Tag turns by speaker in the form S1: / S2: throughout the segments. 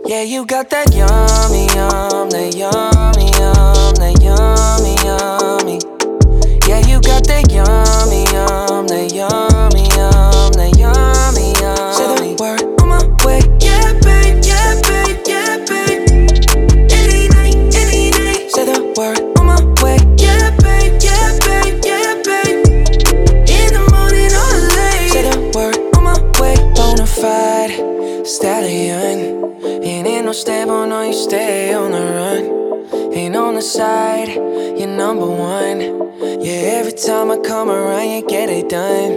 S1: Yeah, you got that yummy, that yummy, that yummy, yummy. Yeah, you got that yummy, that yummy, that yummy, yummy. Say the word on my way. Yeah, babe, yeah, babe, yeah, babe. Any night, any day. Say the word on my way. Yeah, babe, yeah, babe, yeah, babe. In the morning or late. Say the word on my way. Bonafide stallion. Ain't no stable, no, you stay on the run. Ain't on the side, you're number one. Yeah, every time I come around, you get it done.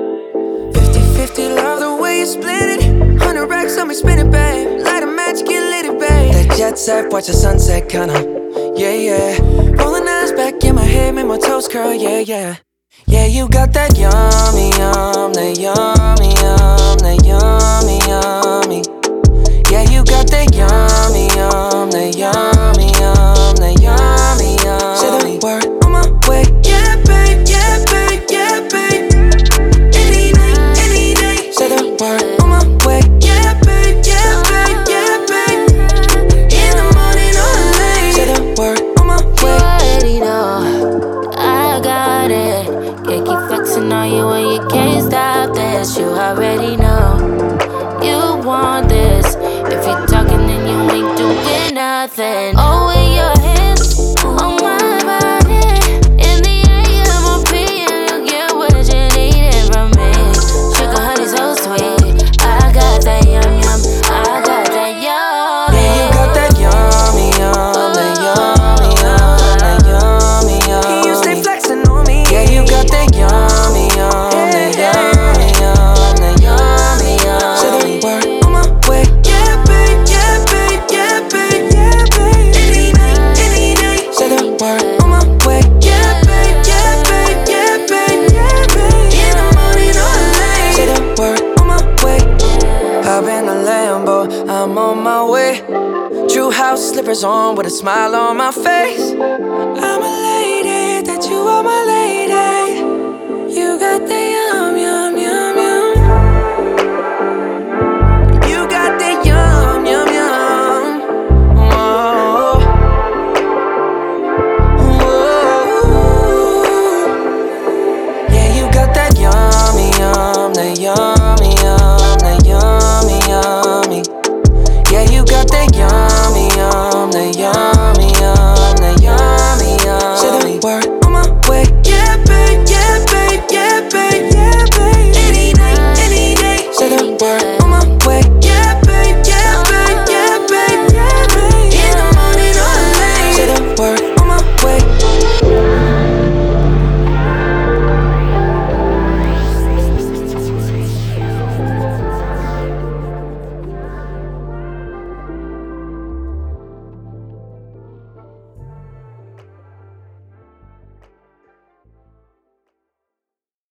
S1: 50-50, love the way you split it. 100 racks on me, spin it, babe. Light a match, get lit, babe. That jet set, watch the sunset, kinda. Yeah, yeah. Rolling eyes back in my head, make my toes curl, yeah, yeah. Yeah, you got that yummy, that yummy, that yummy, yummy. Yeah, you got that yummy, that yummy, that yummy, yummy. Say the word on my way. Yeah, babe, yeah, babe, yeah, babe. Any night, any day. Say the word on my way. Yeah, babe, yeah, babe, yeah, babe. In the morning or late. Say the word on my way.
S2: You already know I got it. Can't keep flexing on you when you can't stop this. You already know you want this. If you're talking then you ain't doing nothing. Oh, with your hands on my body. In the area of my opinion, you get what you needed from me. Sugar honey so sweet. I got that yum yum. I got that yum.
S1: Yeah, you got that yummy, that yummy, that yummy, yummy. Can you stay flexing on me? Yeah, you got that yummy, that yummy, that yummy, yummy. Say the word on my way. Yeah, babe, yeah, babe, yeah, babe, yeah, babe. Any night, any day. Say the word on my way. Yeah, babe, yeah, babe, yeah, babe, yeah, babe. In the morning or late. Say the word on my way. Hop in a Lambo, I'm on my way. True house slippers on with a smile on my face. I'm a lady, that you are my lady.